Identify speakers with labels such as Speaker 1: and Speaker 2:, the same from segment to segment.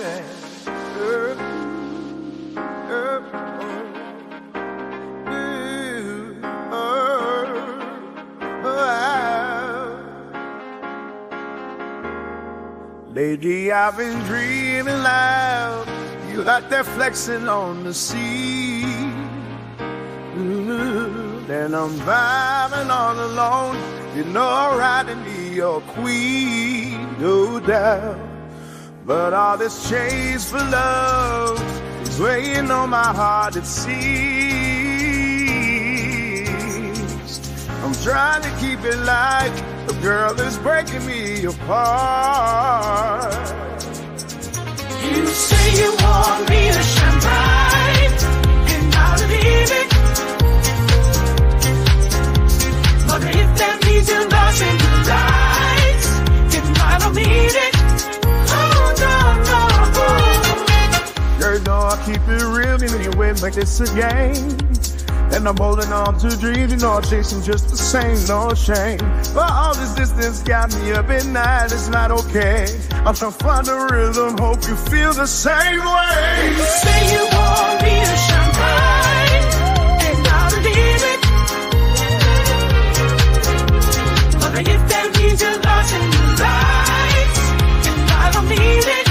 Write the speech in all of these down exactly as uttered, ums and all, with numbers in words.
Speaker 1: Lately I've been dreaming loud. You out there flexing on the scene. Mm-hmm. Then I'm vibing all alone. You know I'm riding me your queen, no doubt. But all this chase for love is weighing on my heart, it seems. I'm trying to keep it light. The girl is breaking me apart.
Speaker 2: You say you want me to shine bright, and I'll believe it. But if that means you're lost in the lights, then I don't need it. Oh, no, no.
Speaker 1: Girl, know I keep it real, even your way like it's a game. And I'm holding on to dreams, you know I'm chasing just the same, no shame. But all this distance got me up at night, it's not okay. I'm trying to find a rhythm, hope you feel the same way.
Speaker 2: You say you want me to shine bright, and I'll believe it. But if that means you're lost in the lights, then I don't need it.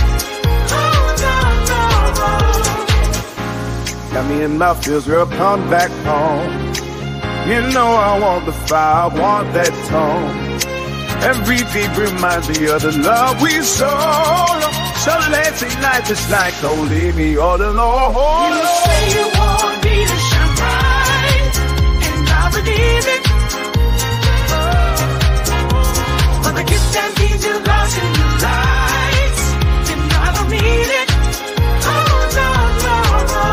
Speaker 1: Got me in my feels, girl, come back home. You know I want the fire, I want that tone. Every beat reminds me of the love we sold. So let's ignite this night, don't leave me all alone.
Speaker 2: You say you want me to shine bright, and I believe it. But I guess that means you're lost in the lights, and I don't need it. Oh, no, no, no.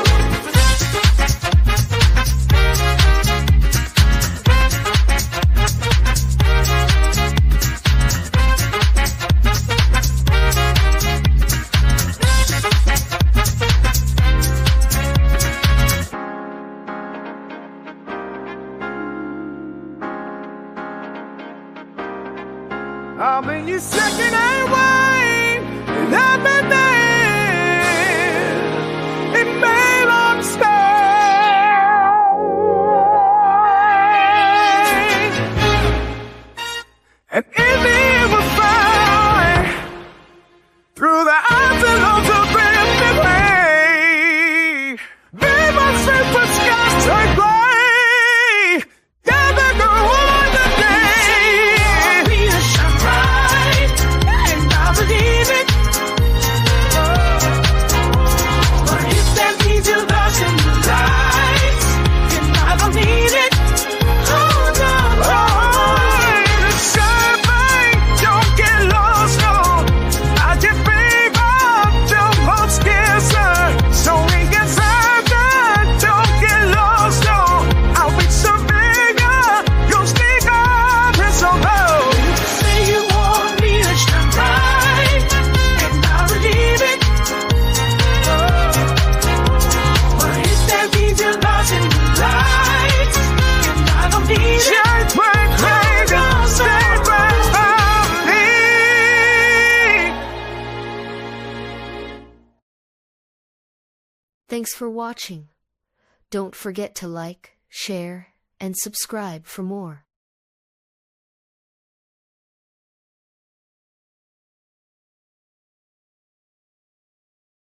Speaker 1: I'm in your second hand wine, and I've been there. It may not stay. And if it was fine, through the eyes and arms of empty way, they must say for skies turn gray. Yeah, they're gonna hold the day.
Speaker 2: Believe it. But if that means you're lost in the lights, then I don't need it. Oh, no, no.
Speaker 1: The champagne, don't get lost, no. I just bring up the most kisser. So we can serve that, don't get lost, no. I'll be some bigger, you'll sneak up and so low.
Speaker 2: You say you want me to shine bright,
Speaker 3: Thanks for watching. Don't forget to like, share, and subscribe for more.